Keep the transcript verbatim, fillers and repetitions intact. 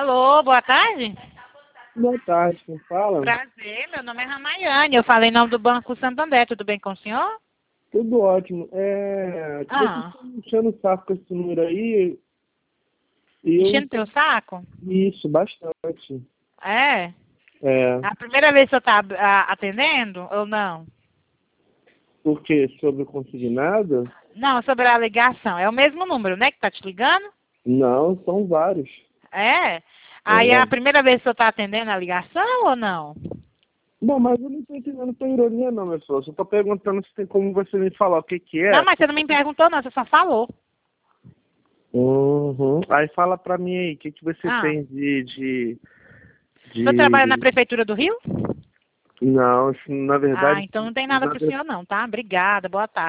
Alô, boa tarde? Boa tarde, quem fala? Prazer, meu nome é Ramayane. Eu falei em nome do Banco Santander. Tudo bem com o senhor? Tudo ótimo. É, Ah, você enchendo o saco com esse número aí, e eu... enchendo teu saco? Isso, bastante. É? É, A primeira vez que você está atendendo ou não? porque sobre o consignado? Não, sobre a ligação. É o mesmo número, né, que tá te ligando? Não, são vários. É? Aí é É. a primeira vez que você está atendendo a ligação ou não? Bom, mas eu não estou entendendo tua ironia não, meu filho. Eu só tô perguntando se tem como você me falar o que que Não, é. mas você não me perguntou não, você só falou. Uhum. Aí fala pra mim aí, o que que você Ah, tem de... de, o senhor trabalha na de... Prefeitura do Rio? Não, isso, na Ah, verdade... então não tem nada Na pro senhor não, tá? Obrigada, boa tarde.